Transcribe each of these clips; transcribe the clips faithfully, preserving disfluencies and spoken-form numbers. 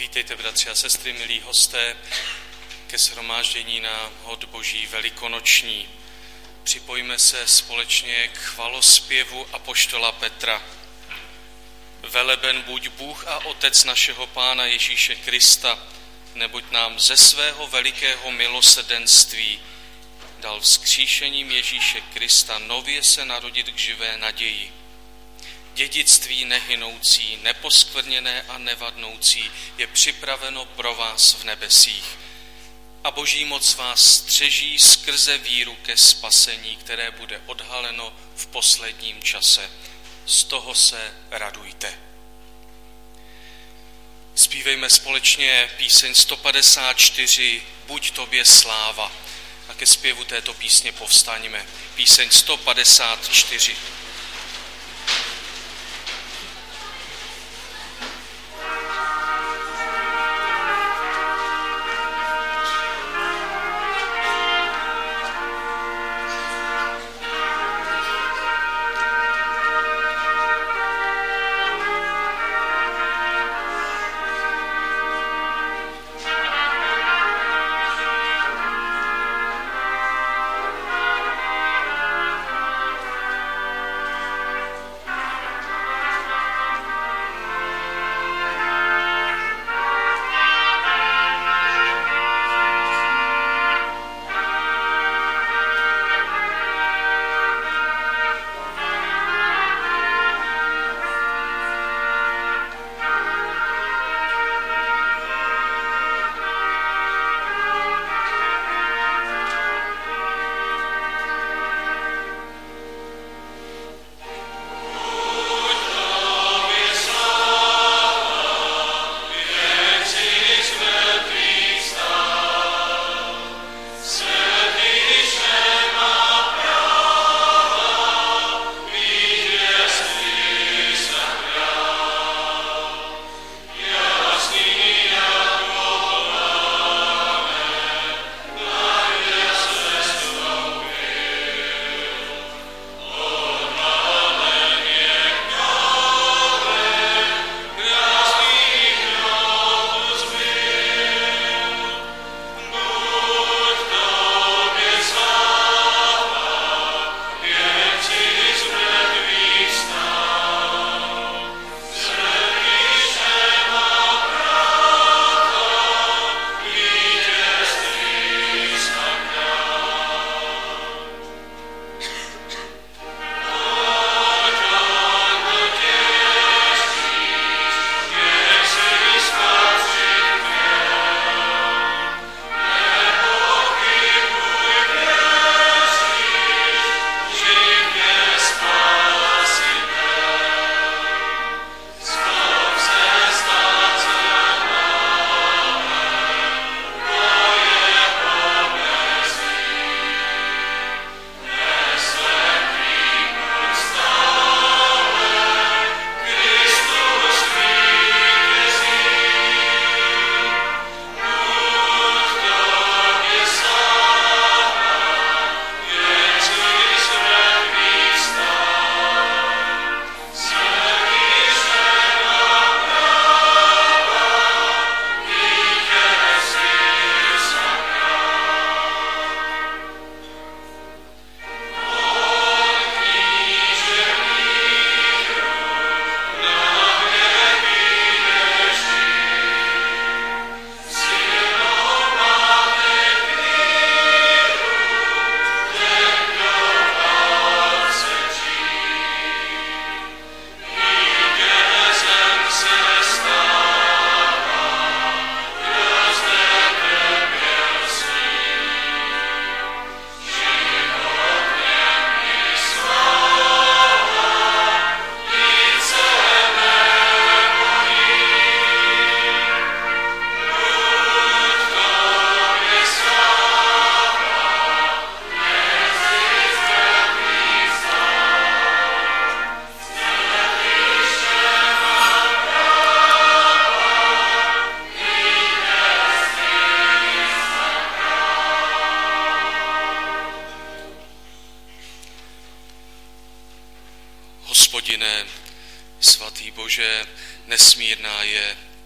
Vítejte, bratři a sestry, milí hosté, ke shromáždění na hod Boží velikonoční. Připojíme se společně k chvalospěvu apoštola Petra. Veleben buď Bůh a Otec našeho Pána Ježíše Krista, neboť nám ze svého velikého milosrdenství dal vzkříšením Ježíše Krista nově se narodit k živé naději. Dědictví nehynoucí, neposkvrněné a nevadnoucí je připraveno pro vás v nebesích. A Boží moc vás střeží skrze víru ke spasení, které bude odhaleno v posledním čase. Z toho se radujte. Zpívejme společně píseň sto padesát čtyři Buď tobě sláva. A ke zpěvu této písně povstaňme. Píseň sto padesát čtyři.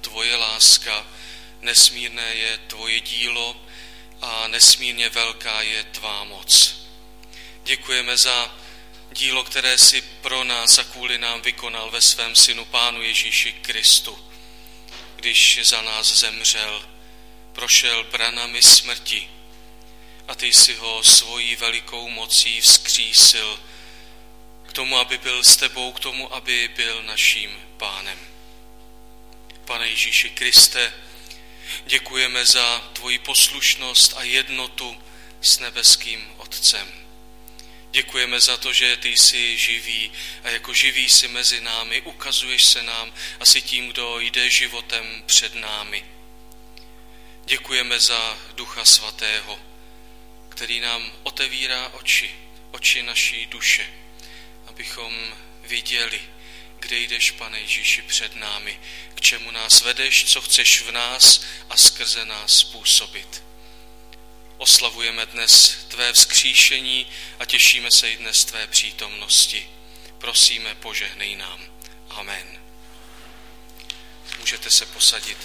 tvoje láska, nesmírné je tvoje dílo a nesmírně velká je tvá moc. Děkujeme za dílo, které jsi pro nás a kvůli nám vykonal ve svém synu Pánu Ježíši Kristu, když za nás zemřel, prošel branami smrti a ty jsi ho svojí velikou mocí vzkřísil k tomu, aby byl s tebou, k tomu, aby byl naším Pánem. Pane Ježíši Kriste, děkujeme za tvoji poslušnost a jednotu s nebeským Otcem. Děkujeme za to, že ty jsi živý a jako živý jsi mezi námi, ukazuješ se nám a jsi tím, kdo jde životem před námi. Děkujeme za Ducha Svatého, který nám otevírá oči, oči naší duše, abychom viděli, kde jdeš, Pane Ježíši, před námi, k čemu nás vedeš, co chceš v nás a skrze nás působit. Oslavujeme dnes tvé vzkříšení a těšíme se i dnes tvé přítomnosti. Prosíme, požehnej nám. Amen. Můžete se posadit.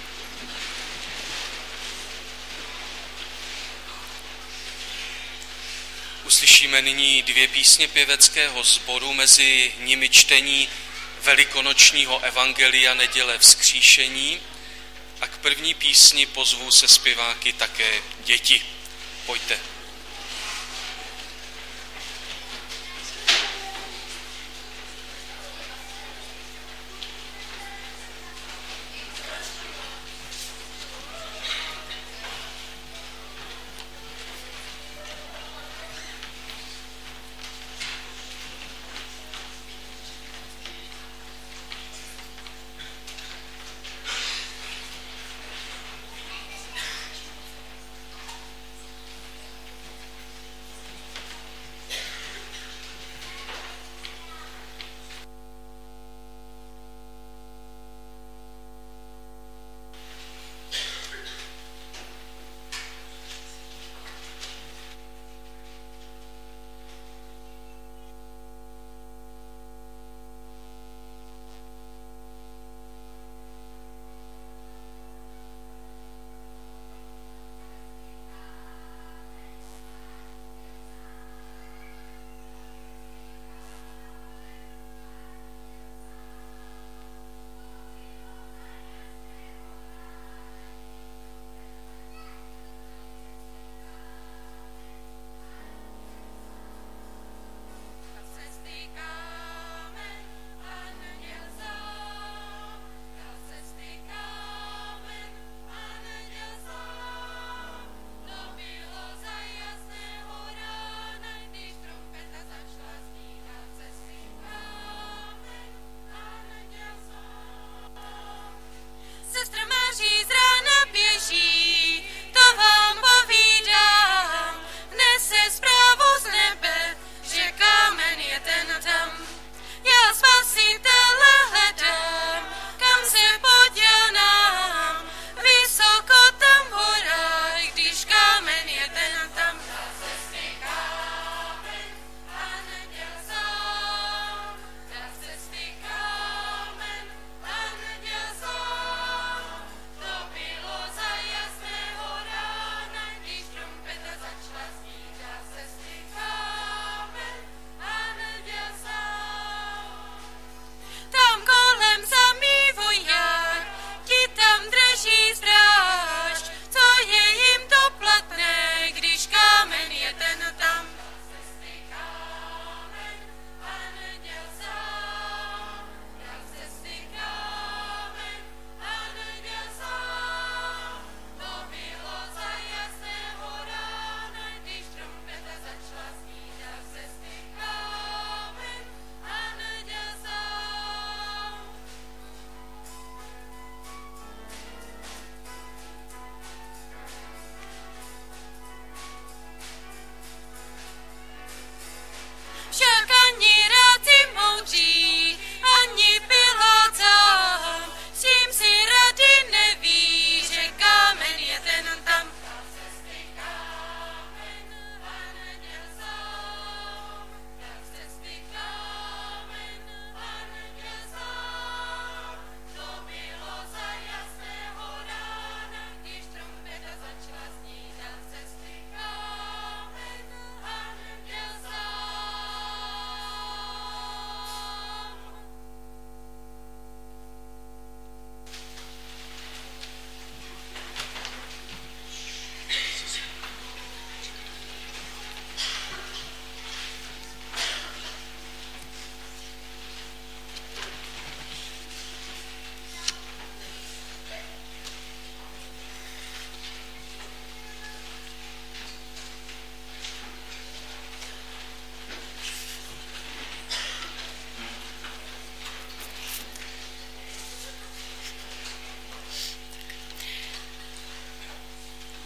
Uslyšíme nyní dvě písně pěveckého sboru, mezi nimi čtení velikonočního evangelia neděle vzkříšení a k první písni pozvu se zpěváky také děti. Pojďte.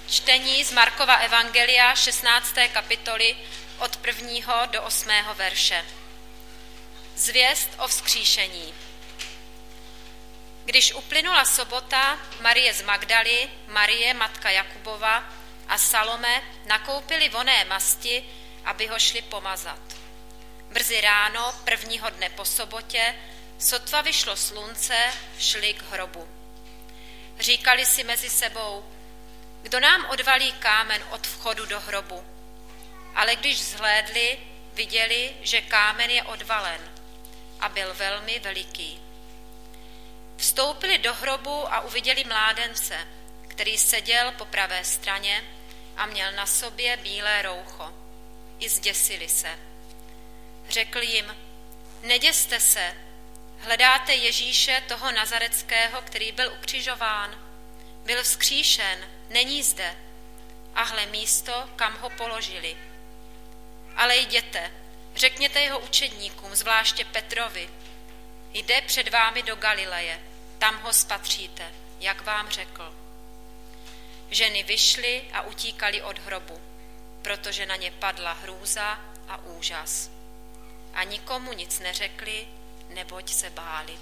Čtení z Markova evangelia šestnácté kapitoly od prvního do osmého verše. Zvěst o vzkříšení. Když uplynula sobota, Marie z Magdaly, Marie, matka Jakubova a Salome nakoupili vonné masti, aby ho šli pomazat. Brzy ráno, prvního dne po sobotě, sotva vyšlo slunce, šli k hrobu. Říkali si mezi sebou, kdo nám odvalí kámen od vchodu do hrobu. Ale když vzhlédli, viděli, že kámen je odvalen a byl velmi veliký. Vstoupili do hrobu a uviděli mládence, který seděl po pravé straně a měl na sobě bílé roucho. I zděsili se. Řekl jim, neděste se, hledáte Ježíše, toho Nazareckého, který byl ukřižován. Byl vzkříšen, není zde. A hle místo, kam ho položili. Ale jděte, řekněte jeho učedníkům, zvláště Petrovi, jde před vámi do Galileje, tam ho spatříte, jak vám řekl. Ženy vyšly a utíkaly od hrobu, protože na ně padla hrůza a úžas. A nikomu nic neřekli, neboť se báli.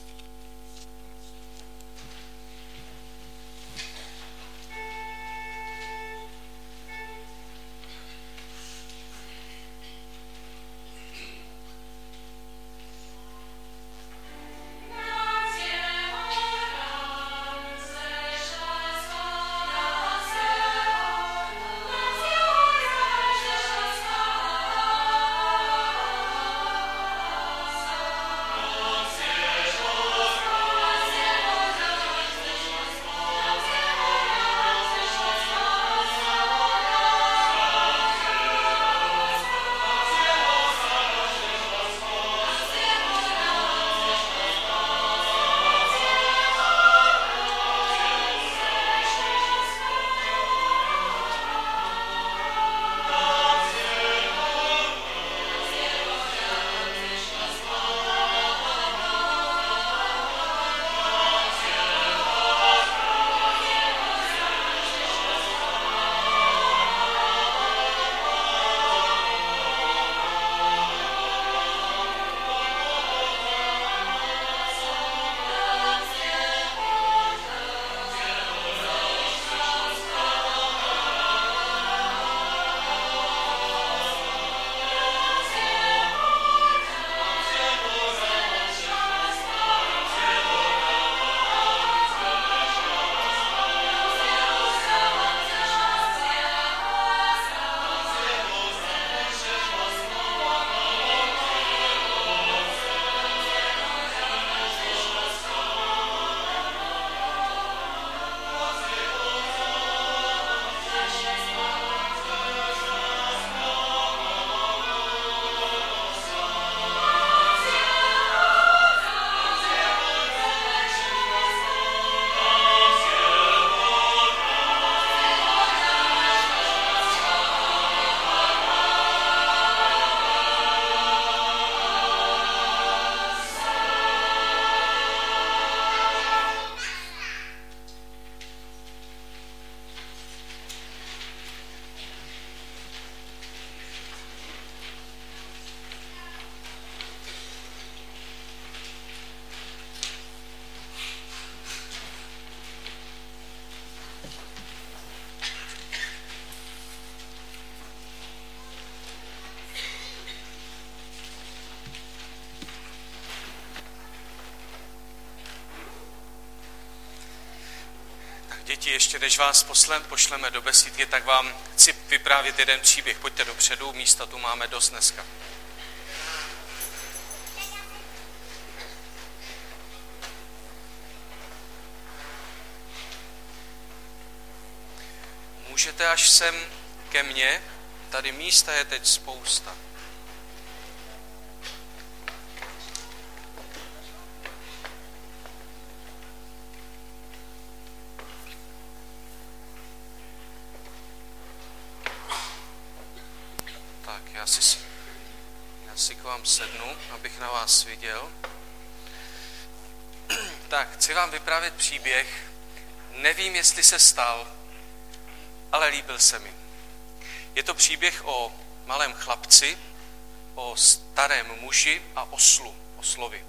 Děti, ještě než vás poslem, pošleme do besídky, tak vám chci vyprávět jeden příběh. Pojďte dopředu, místa tu máme dost dneska. Můžete až sem ke mně, tady místa je teď spousta. Já si, já si k vám sednu, abych na vás viděl. Tak, chci vám vyprávět příběh. Nevím, jestli se stal. ale líbil se mi. Je to příběh o malém chlapci, o starém muži a oslu, oslovi.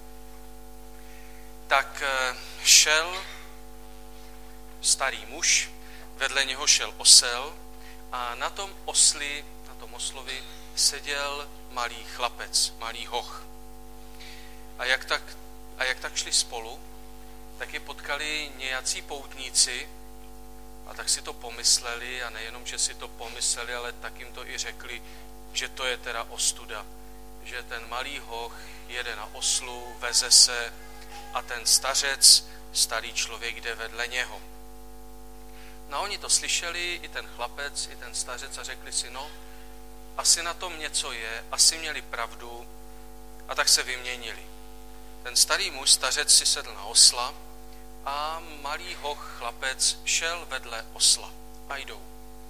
Tak šel starý muž, vedle něho šel osel a na tom osli, na tom oslovi seděl malý chlapec, malý hoch. A jak tak, a jak tak šli spolu, tak je potkali nějací poutníci a tak si to pomysleli a nejenom, že si to pomysleli, ale tak jim to i řekli, že to je teda ostuda, že ten malý hoch jede na oslu, veze se a ten stařec, starý člověk jde vedle něho. No a oni to slyšeli, i ten chlapec, i ten stařec a řekli si, no, asi na tom něco je, asi měli pravdu a tak se vyměnili. Ten starý muž, stařec si sedl na osla a malý hoch, chlapec, šel vedle osla a jdou.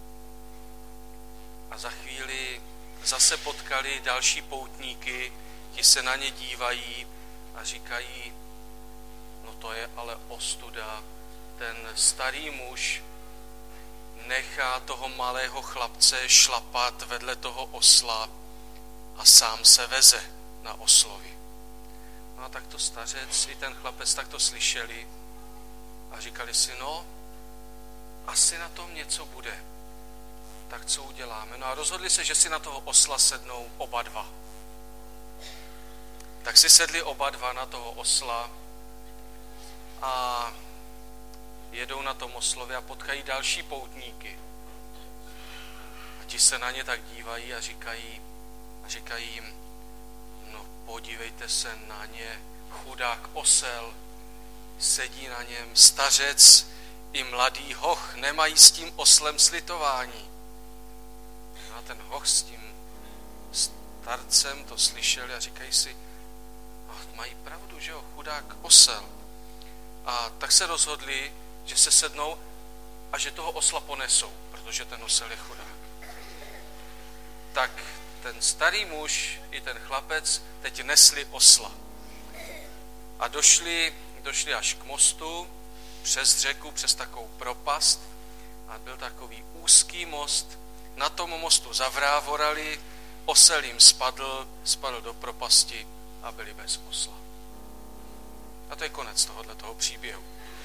A za chvíli zase potkali další poutníky, ti se na ně dívají a říkají, no to je ale ostuda, ten starý muž nechá toho malého chlapce šlapat vedle toho osla a sám se veze na oslovi. No a tak to stařec i ten chlapec tak to slyšeli a říkali si, no, asi na tom něco bude. Tak co uděláme? No a rozhodli se, že si na toho osla sednou oba dva. Tak si sedli oba dva na toho osla a jedou na tom oslově a potkají další poutníky. A ti se na ně tak dívají a říkají, a říkají jim, no podívejte se na ně, chudák osel, sedí na něm stařec i mladý hoch, nemají s tím oslem slitování. No a ten hoch s tím starcem to slyšeli a říkají si, no, mají pravdu, že jo, chudák osel. A tak se rozhodli, že se sednou a že toho osla ponesou, protože ten osel je chudák. Tak ten starý muž i ten chlapec teď nesli osla. A došli, došli až k mostu, přes řeku, přes takovou propast. A byl takový úzký most. Na tom mostu zavrávorali, osel jim spadl, spadl do propasti a byli bez osla. A to je konec tohoto příběhu.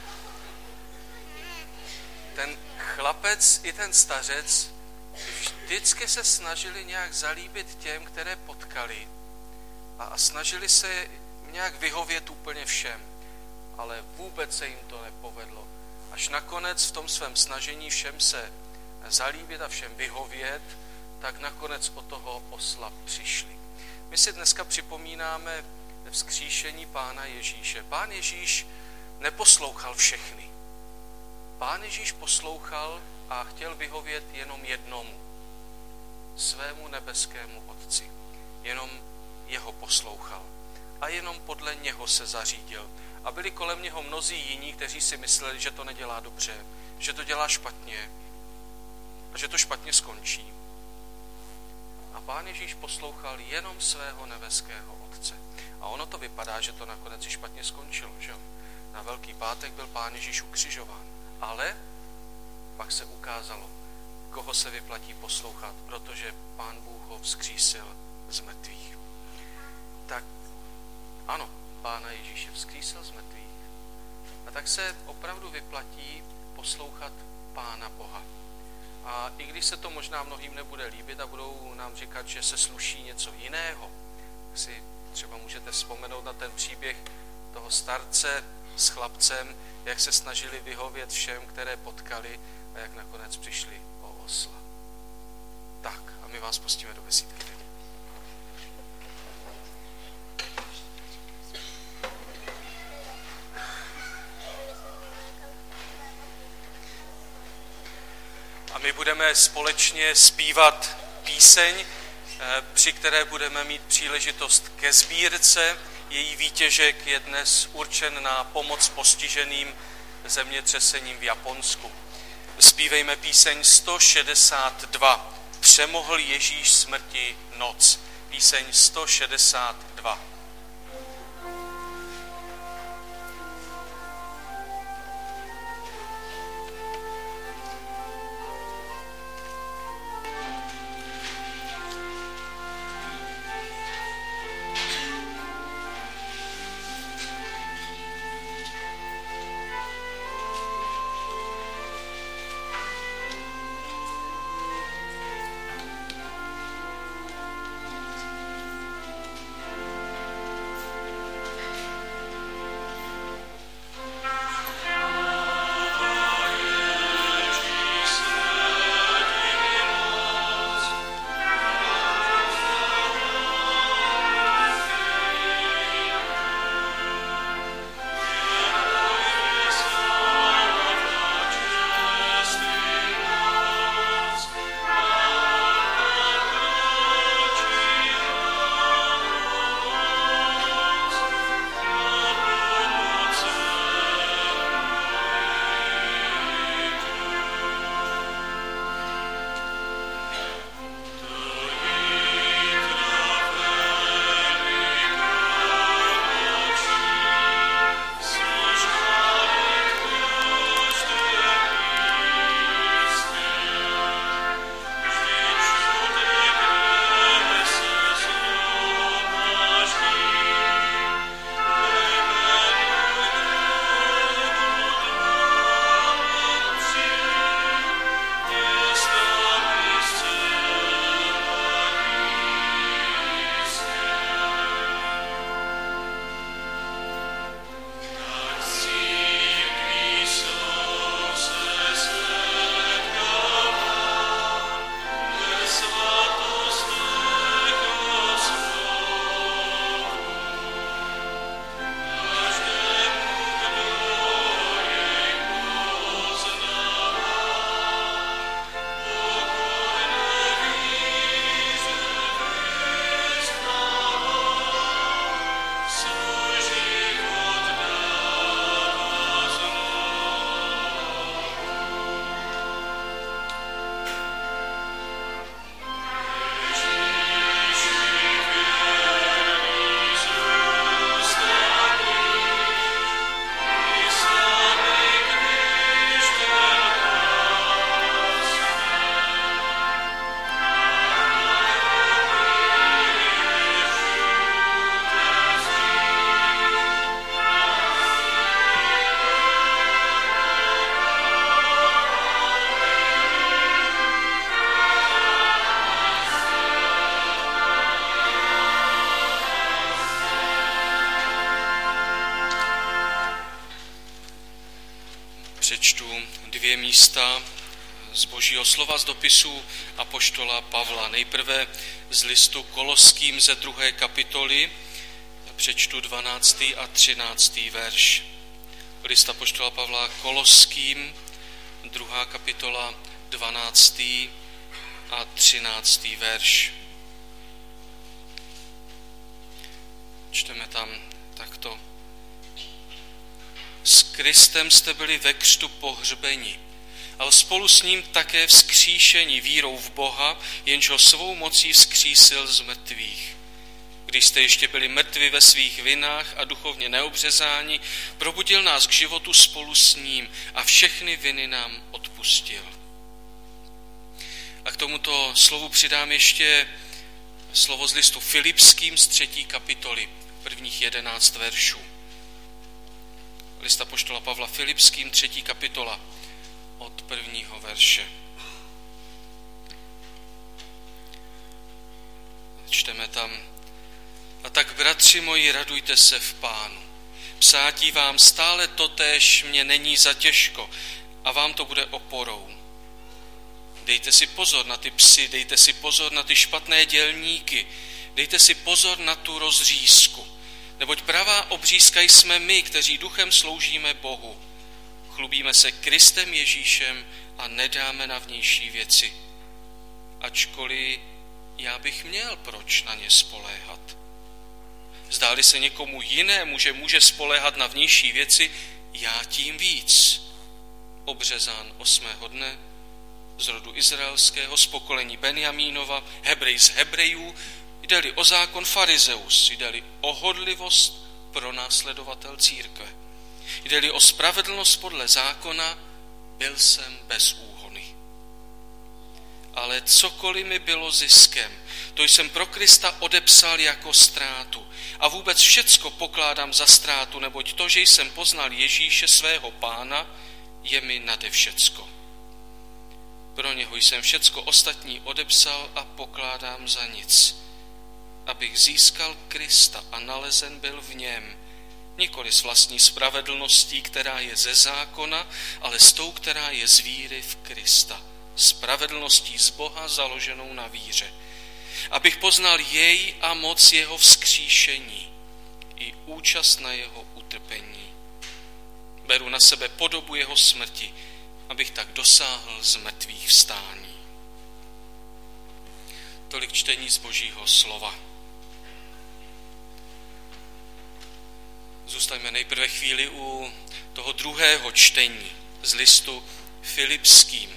Ten chlapec i ten stařec vždycky se snažili nějak zalíbit těm, které potkali a, a snažili se nějak vyhovět úplně všem, ale vůbec se jim to nepovedlo. Až nakonec v tom svém snažení všem se zalíbit a všem vyhovět, tak nakonec o toho osla přišli. My si dneska připomínáme vzkříšení Pána Ježíše. Pán Ježíš neposlouchal všechny. Pán Ježíš poslouchal a chtěl vyhovět jenom jednomu, svému nebeskému Otci. Jenom jeho poslouchal a jenom podle něho se zařídil. A byli kolem něho mnozí jiní, kteří si mysleli, že to nedělá dobře, že to dělá špatně a že to špatně skončí. A Pán Ježíš poslouchal jenom svého nebeského Otce. A ono to vypadá, že to nakonec i špatně skončilo, že jo? Na Velký pátek byl Pán Ježíš ukřižován. Ale pak se ukázalo, koho se vyplatí poslouchat, protože Pán Bůh ho vzkřísil z mrtvých. Tak ano, Pána Ježíše vzkřísil z mrtvých. A tak se opravdu vyplatí poslouchat Pána Boha. A i když se to možná mnohým nebude líbit a budou nám říkat, že se sluší něco jiného, si třeba můžete vzpomenout na ten příběh toho starce s chlapcem, jak se snažili vyhovět všem, které potkali a jak nakonec přišli o osla. Tak a my vás pustíme do besídky. A my budeme společně zpívat píseň, při které budeme mít příležitost ke sbírce. Její výtěžek je dnes určen na pomoc postiženým zemětřesením v Japonsku. Zpívejme píseň sto šedesát dva. Přemohl Ježíš smrti noc. Píseň sto šedesát dva. místa z Božího slova, z dopisu apoštola Pavla. Nejprve z listu Koloským ze druhé kapitoly, přečtu dvanáctý a třináctý verš. List apoštola Pavla Koloským, druhá kapitola, dvanáctý a třináctý verš. Čteme tam takto. S Kristem jste byli ve křtu pohřbeni, ale spolu s ním také vzkříšeni vírou v Boha, jenž ho svou mocí vzkřísil z mrtvých. Když jste ještě byli mrtvi ve svých vinách a duchovně neobřezáni, probudil nás k životu spolu s ním a všechny viny nám odpustil. A k tomuto slovu přidám ještě slovo z listu Filipským z třetí kapitoly, prvních jedenáct veršů. List apoštola Pavla Filipským, třetí kapitola, od prvního verše. Čteme tam: A tak, bratři moji, radujte se v Pánu. Psátí vám stále totéž mě není za těžko a vám to bude oporou. Dejte si pozor na ty psy, dejte si pozor na ty špatné dělníky, dejte si pozor na tu rozřízku. Neboť pravá obřízka jsme my, kteří duchem sloužíme Bohu. Chlubíme se Kristem Ježíšem a nedáme na vnější věci. Ačkoliv já bych měl proč na ně spoléhat. Zdáli se někomu jinému, že může spoléhat na vnější věci, já tím víc. Obřezán osmého dne, z rodu izraelského, z pokolení Benjamínova, Hebrej z Hebrejů, jde-li o zákon farizeus, jde-li o hodlivost pronásledovatel církve. Jde-li o spravedlnost podle zákona, byl jsem bez úhony. Ale cokoliv mi bylo ziskem, to jsem pro Krista odepsal jako ztrátu. A vůbec všecko pokládám za ztrátu, neboť to, že jsem poznal Ježíše svého Pána, je mi nade všecko. Pro něho jsem všecko ostatní odepsal a pokládám za nic, abych získal Krista a nalezen byl v něm, nikoli s vlastní spravedlností, která je ze zákona, ale s tou, která je z víry v Krista, spravedlností z Boha založenou na víře. Abych poznal jej a moc jeho vzkříšení i účast na jeho utrpení. Beru na sebe podobu jeho smrti, abych tak dosáhl z mrtvých vstání. Tolik čtení z Božího slova. Zůstaňme nejprve chvíli u toho druhého čtení z listu Filipským.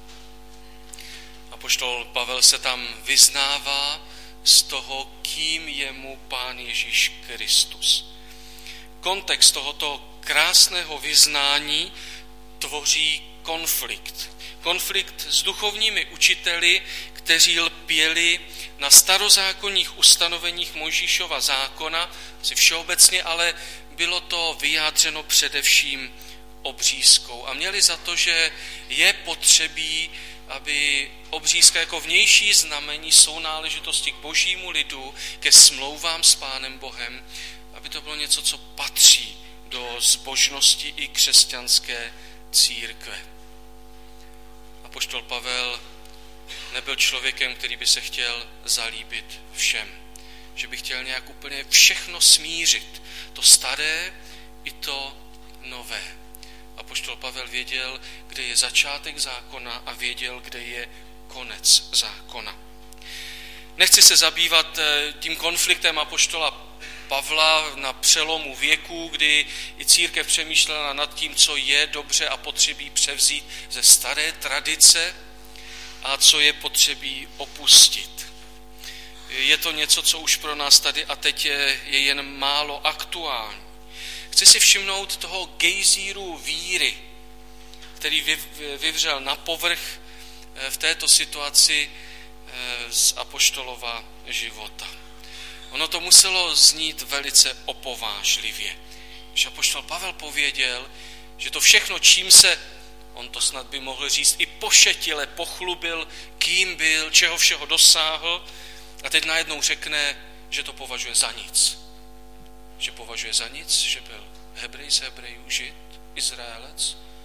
Apoštol Pavel se tam vyznává z toho, kým je mu Pán Ježíš Kristus. Kontext tohoto krásného vyznání tvoří konflikt. Konflikt s duchovními učiteli, kteří lpěli na starozákonních ustanoveních Mojžíšova zákona, asi všeobecně, ale bylo to vyjádřeno především obřízkou. A měli za to, že je potřebí, aby obřízka jako vnější znamení sounáležitosti k božímu lidu, ke smlouvám s Pánem Bohem, aby to bylo něco, co patří do zbožnosti i křesťanské církve. Apoštol Pavel nebyl člověkem, který by se chtěl zalíbit všem. Že by chtěl nějak úplně všechno smířit. To staré i to nové. Apoštol Pavel věděl, kde je začátek zákona a věděl, kde je konec zákona. Nechci se zabývat tím konfliktem apoštola Pavla na přelomu věků, kdy i církev přemýšlela nad tím, co je dobře a potřebí převzít ze staré tradice a co je potřebí opustit. Je to něco, co už pro nás tady a teď je, je jen málo aktuální. Chci si všimnout toho gejzíru víry, který vyvřel na povrch v této situaci z apoštolova života. Ono to muselo znít velice opovážlivě. Když apoštol Pavel pověděl, že to všechno, čím se, on to snad by mohl říct, i pošetile pochlubil, kým byl, čeho všeho dosáhl, a teď najednou řekne, že to považuje za nic. Že považuje za nic, že byl Hebrej z Hebrejů, Žid, Izraelec,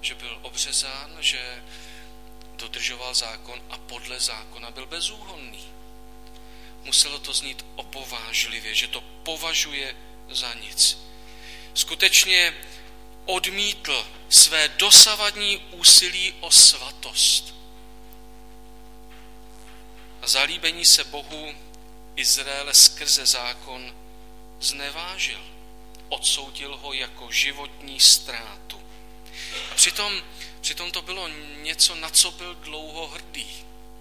že byl obřezán, že dodržoval zákon a podle zákona byl bezúhonný. Muselo to znít opovážlivě, že to považuje za nic. Skutečně odmítl své dosavadní úsilí o svatost. A zalíbení se Bohu Izraele skrze zákon znevážil. Odsoudil ho jako životní ztrátu. A přitom, přitom to bylo něco, na co byl dlouho hrdý.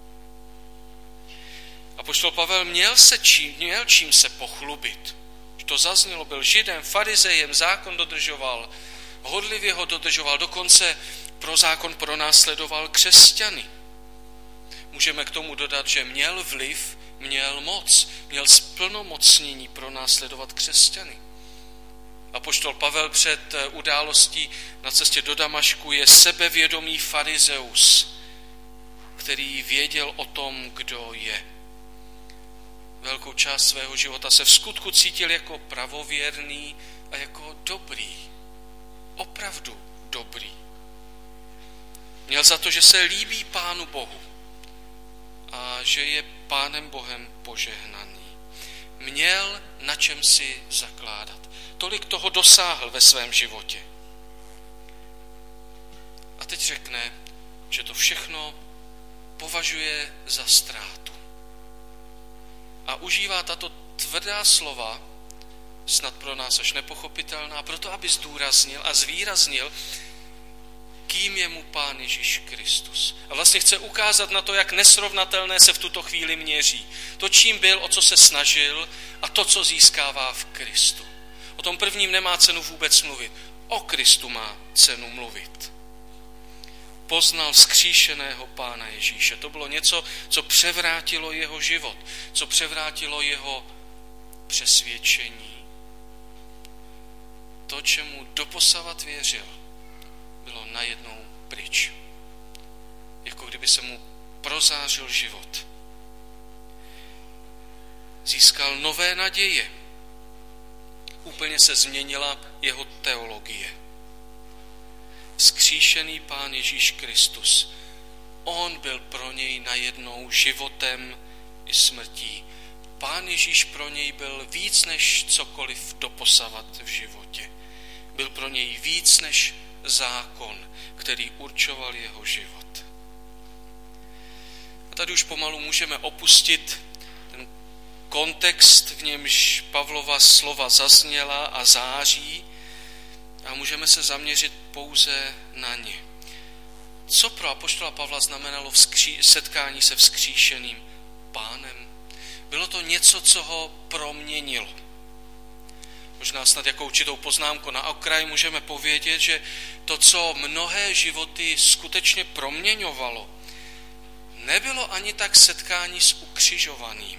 Apoštol Pavel měl, se čím, měl čím se pochlubit. Už to zaznělo, byl židem, farizejem, zákon dodržoval, hodlivě ho dodržoval, dokonce pro zákon pronásledoval křesťany. Můžeme k tomu dodat, že měl vliv, měl moc, měl splnomocnění pronásledovat křesťany. Apoštol Pavel před událostí na cestě do Damašku je sebevědomý farizeus, který věděl o tom, kdo je. Velkou část svého života se v skutku cítil jako pravověrný a jako dobrý. Opravdu dobrý. Měl za to, že se líbí Pánu Bohu a že je Pánem Bohem požehnaný. Měl na čem si zakládat. Tolik toho dosáhl ve svém životě. A teď řekne, že to všechno považuje za ztrátu. A užívá tato tvrdá slova, snad pro nás až nepochopitelná, proto aby zdůraznil a zvýraznil, kým je mu Pán Ježíš Kristus. A vlastně chce ukázat na to, jak nesrovnatelné se v tuto chvíli měří. To, čím byl, o co se snažil a to, co získává v Kristu. O tom prvním nemá cenu vůbec mluvit. O Kristu má cenu mluvit. Poznal vzkříšeného Pána Ježíše. To bylo něco, co převrátilo jeho život, co převrátilo jeho přesvědčení. To, čemu doposavat věřil, bylo najednou pryč. Jako kdyby se mu prozářil život. Získal nové naděje. Úplně se změnila jeho teologie. Vzkříšený Pán Ježíš Kristus. On byl pro něj najednou životem i smrtí. Pán Ježíš pro něj byl víc než cokoliv doposavat v životě. Byl pro něj víc než zákon, který určoval jeho život. A tady už pomalu můžeme opustit ten kontext, v němž Pavlova slova zazněla a září, a můžeme se zaměřit pouze na ně. Co pro apoštola Pavla znamenalo vzkří, setkání se vzkříšeným Pánem? Bylo to něco, co ho proměnilo. Možná snad jako určitou poznámku na okraj můžeme povědět, že to, co mnohé životy skutečně proměňovalo, nebylo ani tak setkání s ukřižovaným.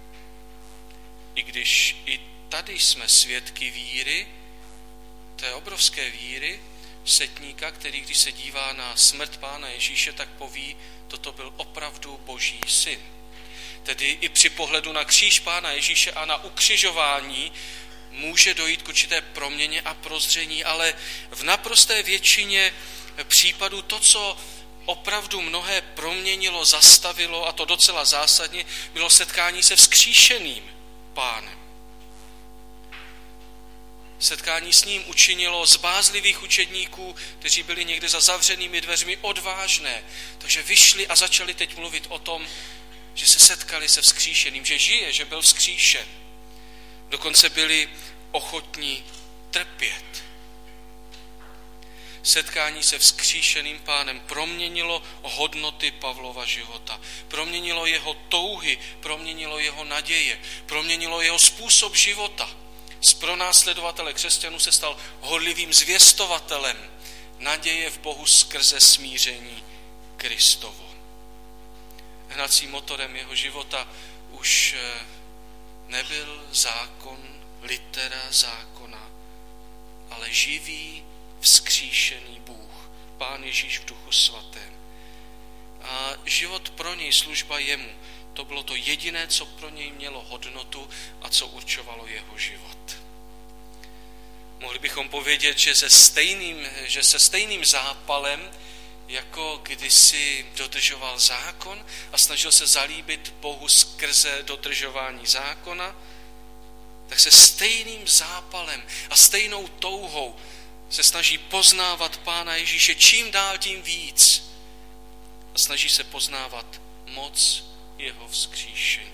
I když i tady jsme svědky víry, té obrovské víry setníka, který když se dívá na smrt Pána Ježíše, tak poví, toto byl opravdu Boží syn. Tedy i při pohledu na kříž Pána Ježíše a na ukřižování může dojít k určité proměně a prozření, ale v naprosté většině případů to, co opravdu mnohé proměnilo, zastavilo, a to docela zásadně, bylo setkání se vzkříšeným Pánem. Setkání s ním učinilo z bázlivých učedníků, kteří byli někde za zavřenými dveřmi, odvážné. Takže vyšli a začali teď mluvit o tom, že se setkali se vzkříšeným, že žije, že byl vzkříšen. Dokonce byli ochotní trpět. Setkání se vzkříšeným Pánem proměnilo hodnoty Pavlova života. Proměnilo jeho touhy, proměnilo jeho naděje, proměnilo jeho způsob života. Z pronásledovatele křesťanů se stal horlivým zvěstovatelem naděje v Bohu skrze smíření Kristovo. Hnacím motorem jeho života už nebyl zákon, litera zákona, ale živý, vzkříšený Bůh, Pán Ježíš v Duchu Svatém. A život pro něj, služba jemu, to bylo to jediné, co pro něj mělo hodnotu a co určovalo jeho život. Mohli bychom povědět, že se stejným, že se stejným zápalem, jako kdysi dodržoval zákon a snažil se zalíbit Bohu skrze dodržování zákona, tak se stejným zápalem a stejnou touhou se snaží poznávat Pána Ježíše čím dál tím víc a snaží se poznávat moc jeho vzkříšení.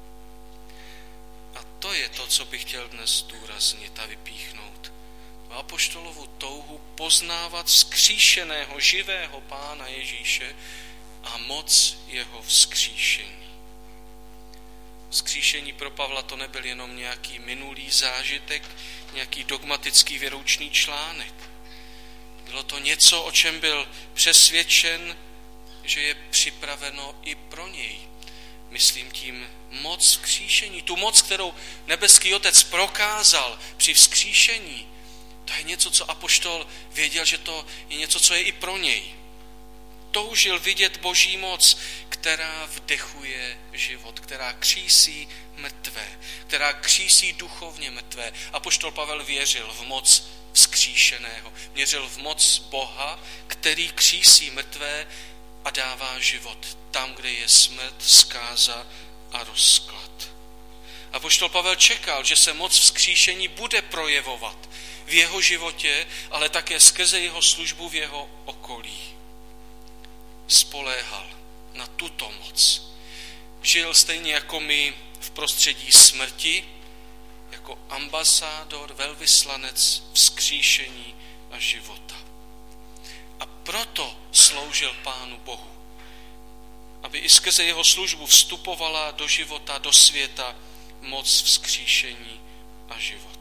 A to je to, co bych chtěl dnes zdůraznit a vypíchnout. Apoštolovu touhu poznávat vzkříšeného, živého Pána Ježíše a moc jeho vzkříšení. Vzkříšení pro Pavla to nebyl jenom nějaký minulý zážitek, nějaký dogmatický věroučný článek. Bylo to něco, o čem byl přesvědčen, že je připraveno i pro něj. Myslím tím moc vzkříšení. Tu moc, kterou nebeský Otec prokázal při vzkříšení, to je něco, co apoštol věděl, že to je něco, co je i pro něj. Toužil vidět Boží moc, která vdechuje život, která křísí mrtvé, která křísí duchovně mrtvé. Apoštol Pavel věřil v moc vzkříšeného. Věřil v moc Boha, který křísí mrtvé a dává život tam, kde je smrt, zkáza a rozklad. Apoštol Pavel čekal, že se moc vzkříšení bude projevovat v jeho životě, ale také skrze jeho službu v jeho okolí. Spoléhal na tuto moc. Žil stejně jako my v prostředí smrti, jako ambasádor, velvyslanec vzkříšení a života. A proto sloužil Pánu Bohu, aby i skrze jeho službu vstupovala do života, do světa moc vzkříšení a život.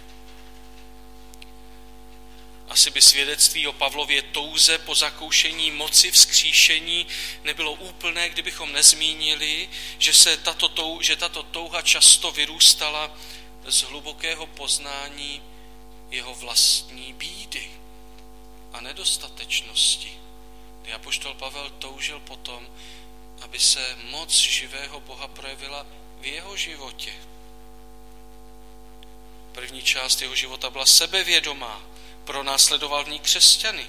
Asi by svědectví o Pavlově touze po zakoušení moci vzkříšení nebylo úplné, kdybychom nezmínili, že, se tato, tou, že tato touha často vyrůstala z hlubokého poznání jeho vlastní bídy a nedostatečnosti. Kdy apoštol Pavel toužil potom, aby se moc živého Boha projevila v jeho životě. První část jeho života byla sebevědomá, pronásledoval v ní křesťany.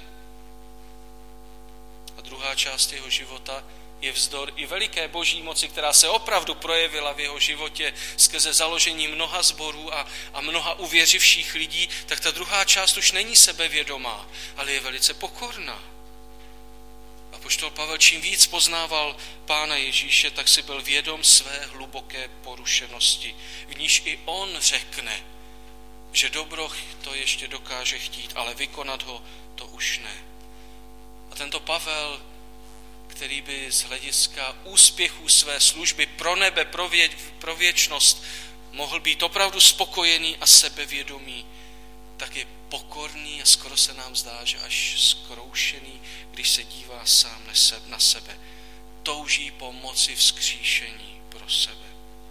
A druhá část jeho života je vzdor i veliké boží moci, která se opravdu projevila v jeho životě skrze založení mnoha sborů a, a mnoha uvěřivších lidí, tak ta druhá část už není sebevědomá, ale je velice pokorná. Apoštol Pavel čím víc poznával Pána Ježíše, tak si byl vědom své hluboké porušenosti, v níž i on řekne, že dobro to ještě dokáže chtít, ale vykonat ho to už ne. A tento Pavel, který by z hlediska úspěchů své služby pro nebe, pro, vě, pro věčnost mohl být opravdu spokojený a sebevědomý, tak je pokorný a skoro se nám zdá, že až zkroušený, když se dívá sám na sebe. Touží po moci vzkříšení pro sebe.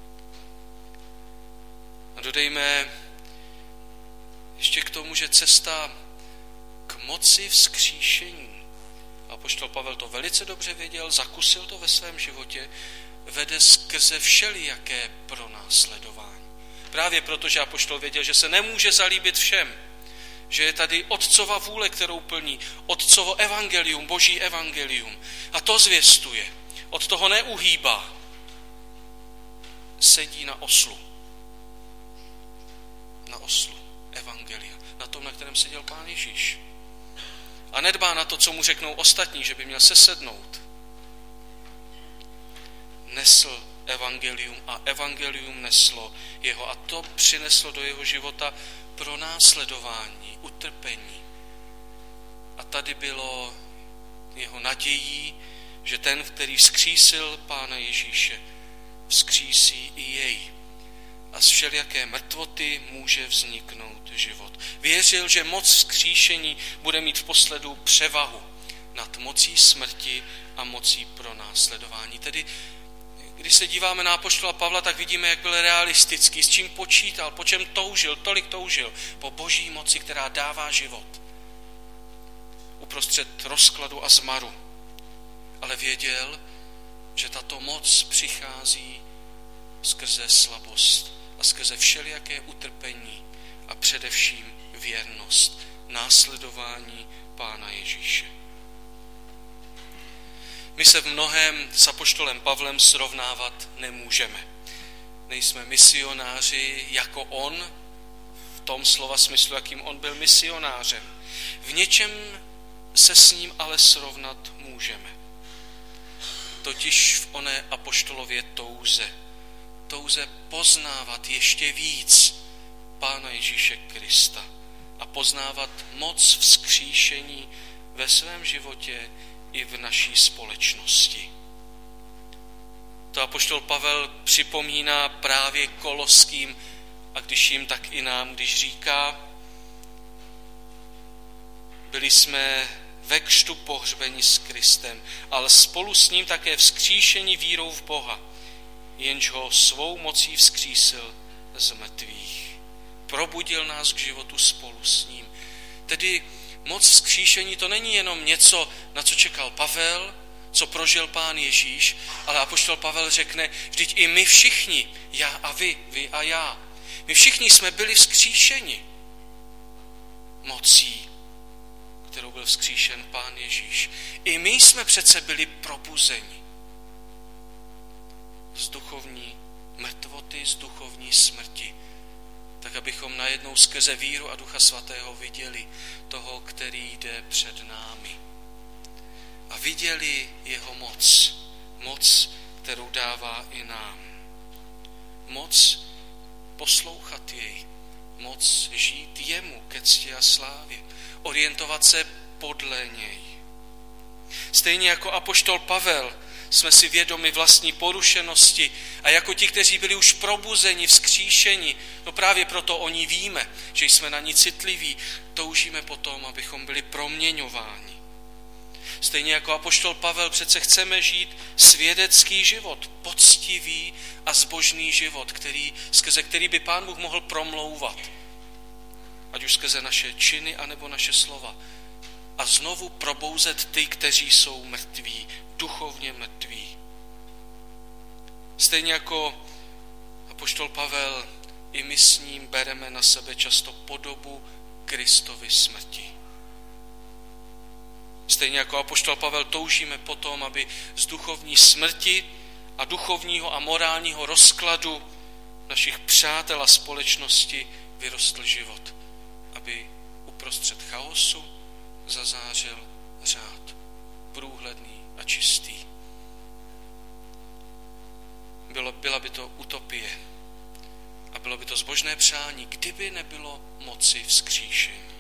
A dodejme ještě k tomu, že cesta k moci vzkříšení, apoštol Pavel to velice dobře věděl, zakusil to ve svém životě, vede skrze všelijaké pronásledování. Právě proto, že apoštol věděl, že se nemůže zalíbit všem, že je tady Otcova vůle, kterou plní, Otcovo evangelium, Boží evangelium. A to zvěstuje. Od toho neuhýbá. Sedí na oslu. Na oslu evangelia. Na tom, na kterém seděl Pán Ježíš. A nedbá na to, co mu řeknou ostatní, že by měl sesednout. Nesl evangelium a evangelium neslo jeho. A to přineslo do jeho života pronásledování, utrpení. A tady bylo jeho nadějí, že ten, který vzkřísil Pána Ježíše, vzkřísí i jej. A z všelijaké mrtvoty může vzniknout život. Věřil, že moc vzkříšení bude mít v posledu převahu nad mocí smrti a mocí pronásledování. Tedy když se díváme na apoštola Pavla, tak vidíme, jak byl realistický, s čím počítal, po čem toužil, tolik toužil, po boží moci, která dává život. Uprostřed rozkladu a zmaru. Ale věděl, že tato moc přichází skrze slabost a skrze všelijaké utrpení a především věrnost, následování Pána Ježíše. My se v mnohém s apoštolem Pavlem srovnávat nemůžeme. Nejsme misionáři jako on, v tom slova smyslu, jakým on byl misionářem. V něčem se s ním ale srovnat můžeme. Totiž v oné apoštolově touze. Touze poznávat ještě víc Pána Ježíše Krista a poznávat moc vzkříšení ve svém životě i v naší společnosti. To apoštol Pavel připomíná právě Koloským, a když jim, tak i nám, když říká, byli jsme ve křtu pohřbeni s Kristem, ale spolu s ním také vzkříšení vírou v Boha, jenž ho svou mocí vzkřísil z mrtvých. Probudil nás k životu spolu s ním. Tedy moc vzkříšení to není jenom něco, na co čekal Pavel, co prožil Pán Ježíš, ale apoštol Pavel řekne, vždyť i my všichni, já a vy, vy a já, my všichni jsme byli vzkříšeni mocí, kterou byl vzkříšen Pán Ježíš. I my jsme přece byli probuzeni z duchovní mrtvoty, z duchovní smrti, tak abychom najednou skrze víru a Ducha Svatého viděli toho, který jde před námi. A viděli jeho moc, moc, kterou dává i nám. Moc poslouchat jej, moc žít jemu ke cti a slávě, orientovat se podle něj. Stejně jako apoštol Pavel jsme si vědomi vlastní porušenosti a jako ti, kteří byli už probuzeni, vzkříšeni, no právě proto o ní víme, že jsme na ní citliví, toužíme potom, abychom byli proměňováni. Stejně jako apoštol Pavel přece chceme žít svědecký život, poctivý a zbožný život, který, skrze který by Pán Bůh mohl promlouvat. Ať už skrze naše činy, anebo naše slova. A znovu probouzet ty, kteří jsou mrtví, duchovně mrtví. Stejně jako apoštol Pavel, i my s ním bereme na sebe často podobu Kristovy smrti. Stejně jako apoštol Pavel toužíme potom, aby z duchovní smrti a duchovního a morálního rozkladu našich přátel a společnosti vyrostl život. Aby uprostřed chaosu zazářil řád, průhledný a čistý. Bylo, byla by to utopie a bylo by to zbožné přání, kdyby nebylo moci vzkříšení.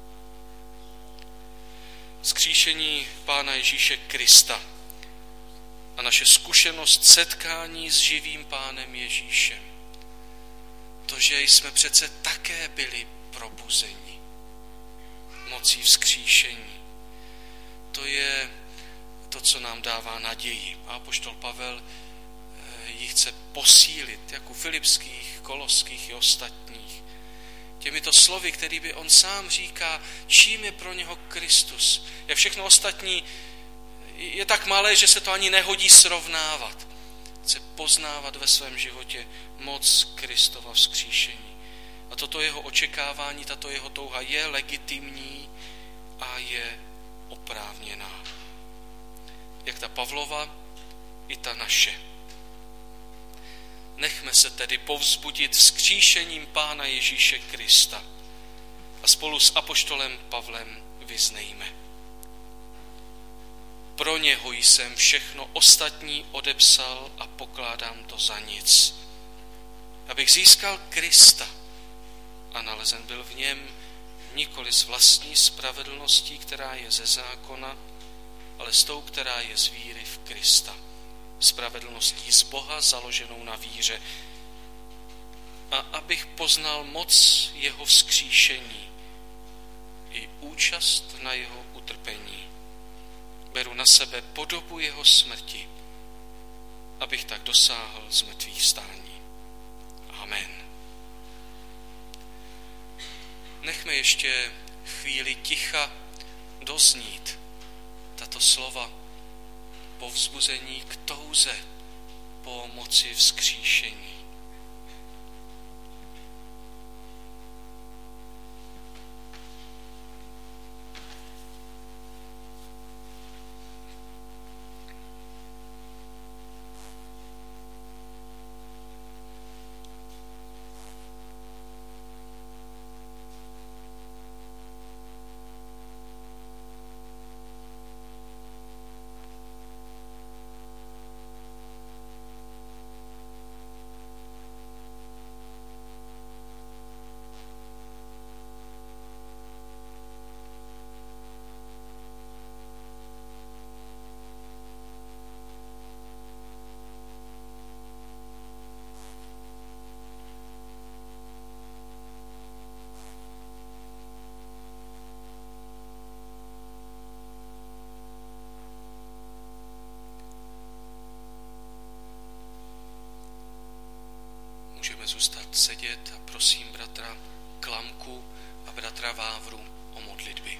Vzkříšení Pána Ježíše Krista a naše zkušenost setkání s živým Pánem Ježíšem. To, že jsme přece také byli probuzeni mocí vzkříšení. To je to, co nám dává naději. A apoštol Pavel ji chce posílit, jako Filipských, Koloských i ostatních. Těmito slovy, který by on sám říká, čím je pro něho Kristus. Jak všechno ostatní je tak malé, že se to ani nehodí srovnávat. Chce poznávat ve svém životě moc Kristova vzkříšení. A toto jeho očekávání, tato jeho touha je legitimní a je oprávněná. Jak ta Pavlova, i ta naše. Nechme se tedy povzbudit vzkříšením Pána Ježíše Krista a spolu s apoštolem Pavlem vyznejme. Pro něho jsem všechno ostatní odepsal a pokládám to za nic. Abych získal Krista a nalezen byl v něm nikoli z vlastní spravedlností, která je ze zákona, ale s tou, která je z víry v Krista. Spravedlností z Boha založenou na víře. A abych poznal moc jeho vzkříšení i účast na jeho utrpení. Beru na sebe podobu jeho smrti, abych tak dosáhl zmrtvých vstání. Amen. Nechme ještě chvíli ticha doznít tato slova povzbuzení k touze po moci vzkříšení. zůstat sedět a prosím bratra Klamku a bratra Vávru o modlitby.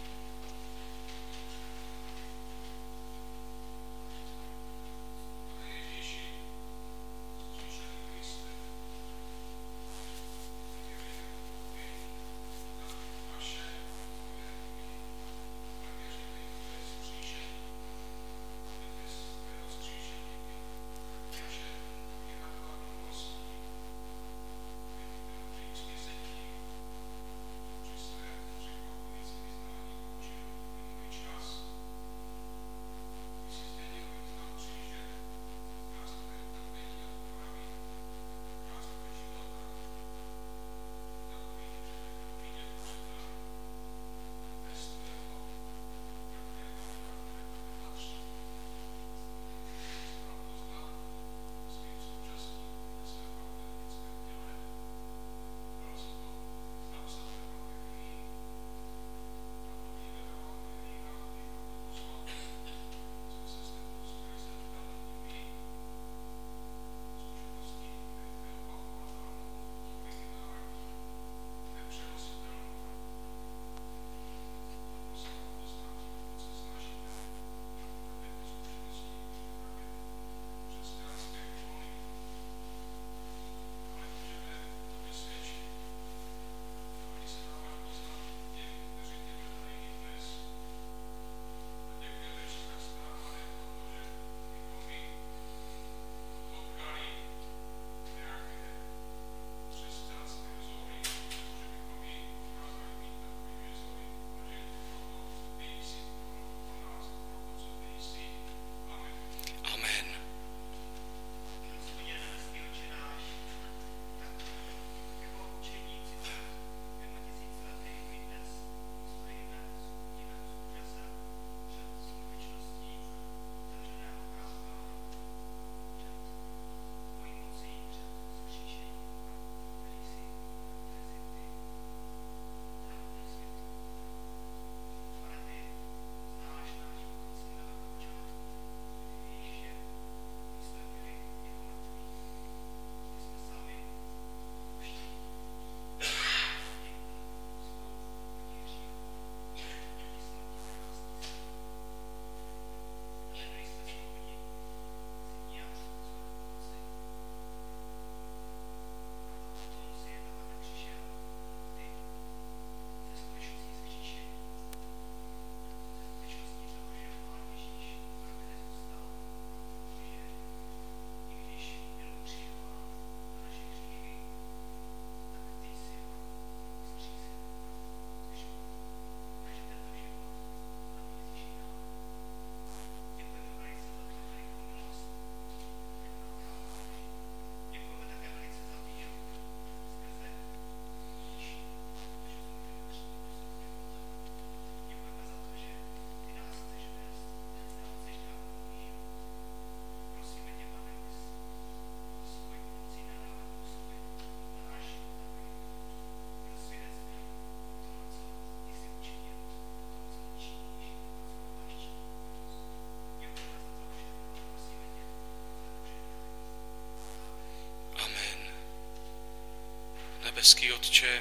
Nebeský Otče,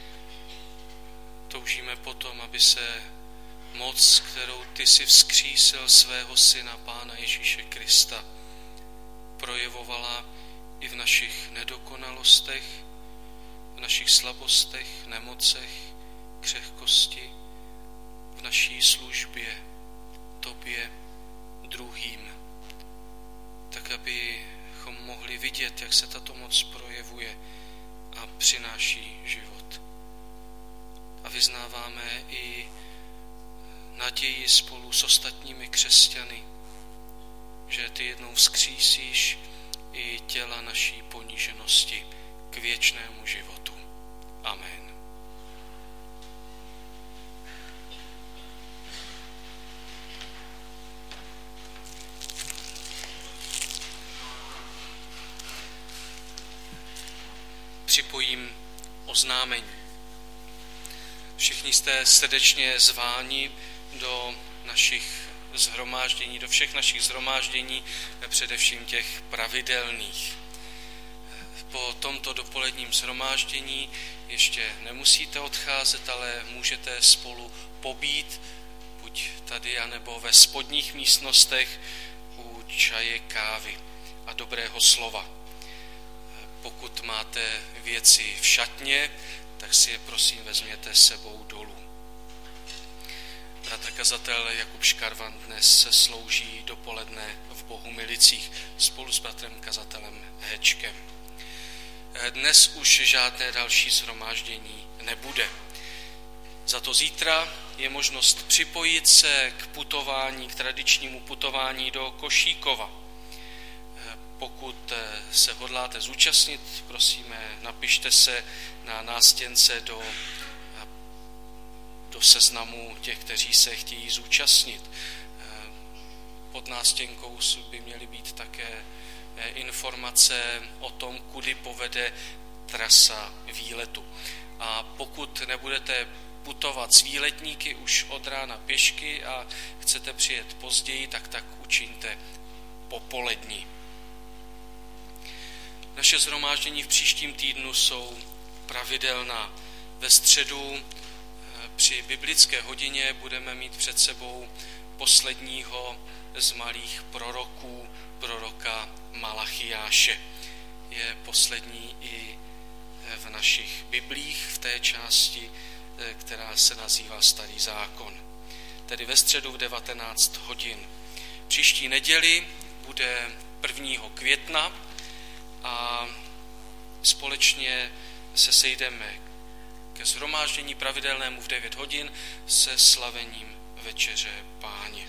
toužíme potom, aby se moc, kterou ty jsi vzkřísil svého syna, Pána Ježíše Krista, projevovala i v našich nedokonalostech, v našich slabostech, nemocech, křehkosti, v naší službě, tobě, druhým, tak abychom mohli vidět, jak se tato moc projevuje a přináší život. A vyznáváme i naději spolu s ostatními křesťany, že ty jednou vzkřísíš i těla naší poníženosti k věčnému životu. Amen. Připojím oznámení. Všichni jste srdečně zváni do našich shromáždění, do všech našich shromáždění, především těch pravidelných. Po tomto dopoledním shromáždění ještě nemusíte odcházet, ale můžete spolu pobít, buď tady, anebo ve spodních místnostech u čaje, kávy a dobrého slova. Pokud máte věci v šatně, tak si je prosím vezměte sebou dolů. Bratr kazatel Jakub Škarvan dnes se slouží dopoledne v Bohumilicích spolu s bratrem kazatelem Hečkem. Dnes už žádné další shromáždění nebude. Za to zítra je možnost připojit se k putování, k tradičnímu putování do Košíkova. Pokud se hodláte zúčastnit, prosíme, napište se na nástěnce do, do seznamu těch, kteří se chtějí zúčastnit. Pod nástěnkou by měly být také informace o tom, kudy povede trasa výletu. A pokud nebudete putovat s výletníky už od rána pěšky a chcete přijet později, tak tak učiňte popolední. Naše shromáždění v příštím týdnu jsou pravidelná. Ve středu při biblické hodině budeme mít před sebou posledního z malých proroků, proroka Malachiáše. Je poslední i v našich biblích, v té části, která se nazývá Starý zákon. Tedy ve středu v devatenáct hodin. Příští neděli bude prvního května a společně se sejdeme ke shromáždění pravidelnému v devět hodin se slavením večeře Páně.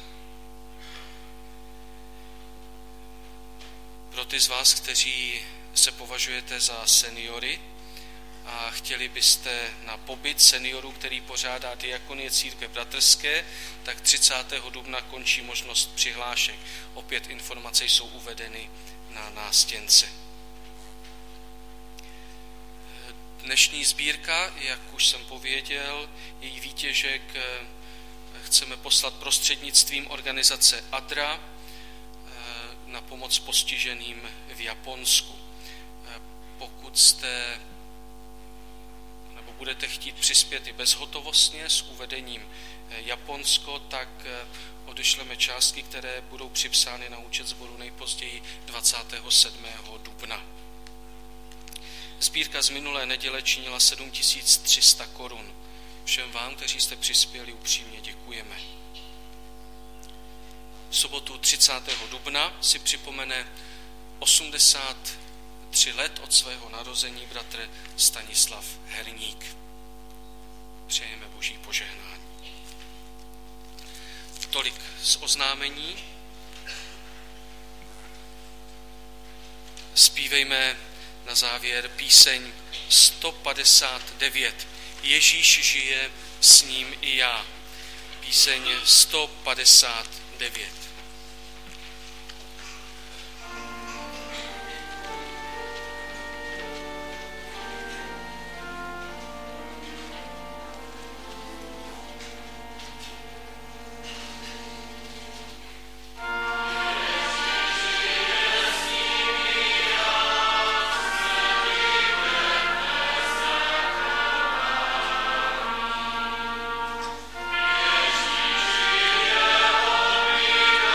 Pro ty z vás, kteří se považujete za seniory a chtěli byste na pobyt seniorů, který pořádá Diakonie Církve bratrské, tak třicátého dubna končí možnost přihlášek. Opět informace jsou uvedeny na nástěnce. Dnešní sbírka, jak už jsem pověděl, její výtěžek chceme poslat prostřednictvím organizace ADRA na pomoc postiženým v Japonsku. Pokud jste nebo budete chtít přispět i bezhotovostně s uvedením Japonsko, tak odešleme částky, které budou připsány na účet sboru nejpozději dvacátého sedmého dubna. Sbírka z minulé neděle činila sedm tisíc tři sta korun. Všem vám, kteří jste přispěli, upřímně děkujeme. V sobotu třicátého dubna si připomene osmdesát tři let od svého narození bratr Stanislav Herník. Přejeme Boží požehnání. Tolik z oznámení. Zpívejme na závěr píseň sto padesát devět. Ježíš žije, s ním i já. Píseň sto padesát devět. Yeah.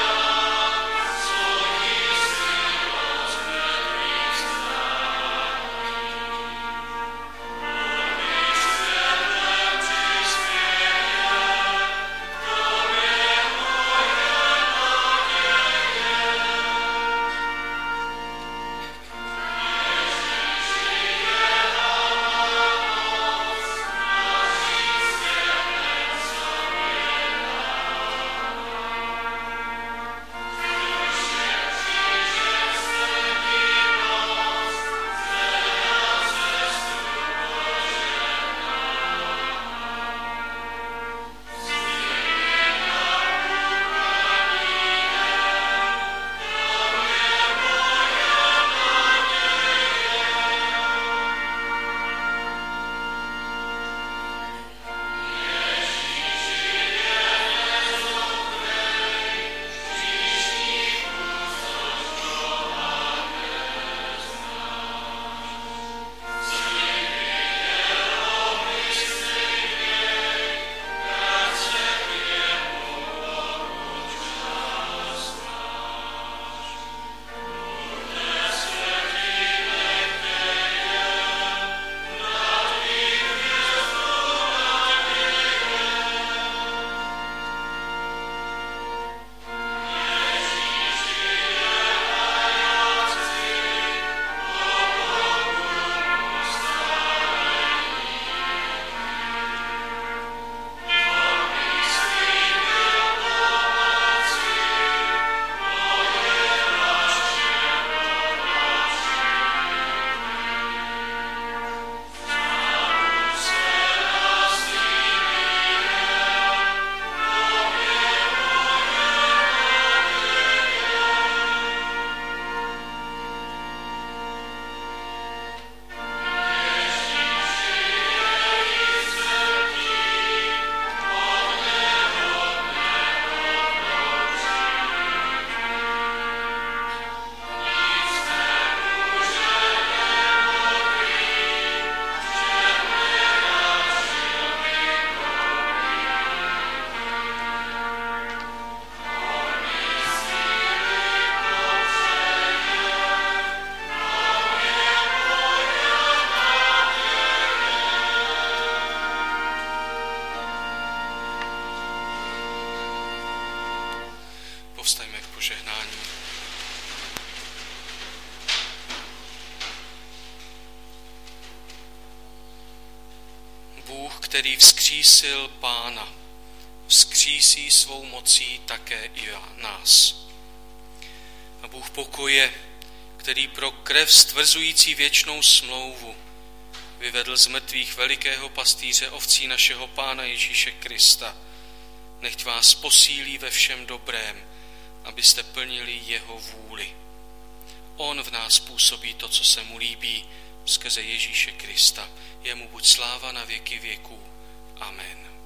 který vzkřísil Pána, vzkřísí svou mocí také i nás. A Bůh pokoje, který pro krev stvrzující věčnou smlouvu vyvedl z mrtvých velikého pastýře ovcí našeho Pána Ježíše Krista, nechť vás posílí ve všem dobrém, abyste plnili jeho vůli. On v nás působí to, co se mu líbí, skrze Ježíše Krista. Jemu buď sláva na věky věků. Amen.